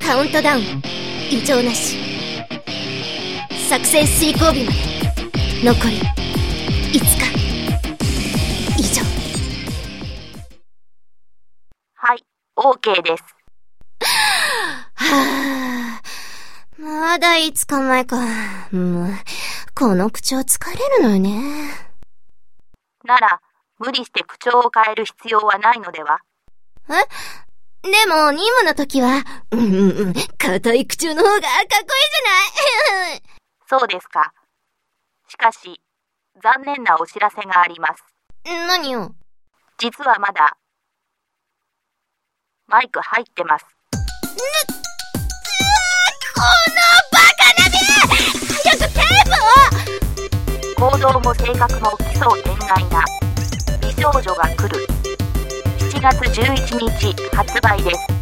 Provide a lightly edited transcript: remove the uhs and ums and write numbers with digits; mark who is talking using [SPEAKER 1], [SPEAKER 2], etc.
[SPEAKER 1] カウントダウン異常なし。作戦遂行日まで残り5日以上。
[SPEAKER 2] はい、OK です。
[SPEAKER 1] はぁ、まだ5日前か。もう、この口調疲れるのよね。
[SPEAKER 2] なら、無理して口調を変える必要はないのでは？
[SPEAKER 1] でも、任務の時は、硬い口調の方がかっこいいじゃない。
[SPEAKER 2] そうですか。しかし、残念なお知らせがあります。
[SPEAKER 1] 何よ。
[SPEAKER 2] 実はまだ、マイク入ってます。
[SPEAKER 1] このバカなめ！早くテープを！
[SPEAKER 2] 行動も性格も奇想天外な美少女が来る。7月11日発売です。